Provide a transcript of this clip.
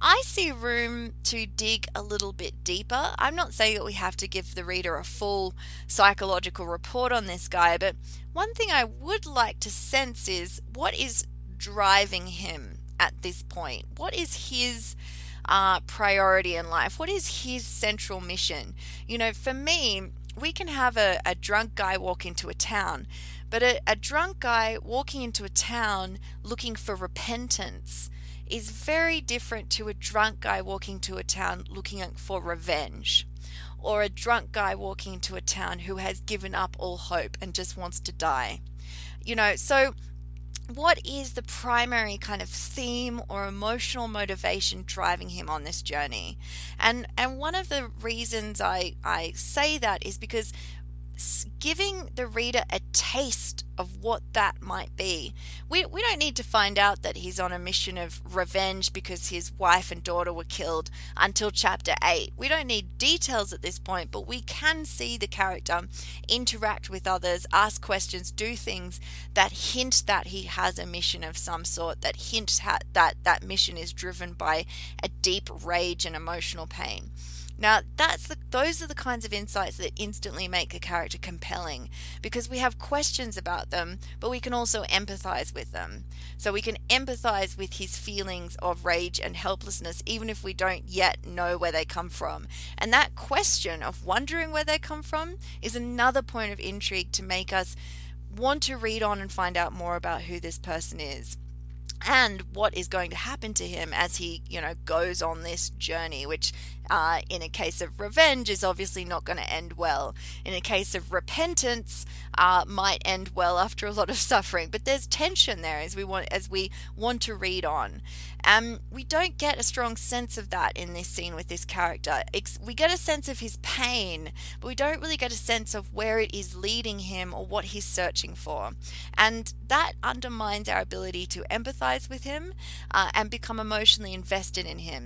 I see room to dig a little bit deeper. I'm not saying that we have to give the reader a full psychological report on this guy, but one thing I would like to sense is what is driving him at this point? What is his priority in life? What is his central mission? For me, we can have a drunk guy walk into a town, but a drunk guy walking into a town looking for repentance is very different to a drunk guy walking to a town looking for revenge, or a drunk guy walking into a town who has given up all hope and just wants to die. So what is the primary kind of theme or emotional motivation driving him on this journey? And one of the reasons I say that is because giving the reader a taste of what that might be. We don't need to find out that he's on a mission of revenge because his wife and daughter were killed until chapter 8. We don't need details at this point, but we can see the character interact with others, ask questions, do things that hint that he has a mission of some sort, that hint that mission is driven by a deep rage and emotional pain. Now, those are the kinds of insights that instantly make a character compelling, because we have questions about them, but we can also empathize with them. So we can empathize with his feelings of rage and helplessness, even if we don't yet know where they come from. And that question of wondering where they come from is another point of intrigue to make us want to read on and find out more about who this person is, and what is going to happen to him as he, goes on this journey, which in a case of revenge is obviously not going to end well. In a case of repentance, might end well after a lot of suffering. But there's tension there as we want to read on. We don't get a strong sense of that in this scene with this character. We get a sense of his pain, but we don't really get a sense of where it is leading him or what he's searching for. And that undermines our ability to empathize with him and become emotionally invested in him.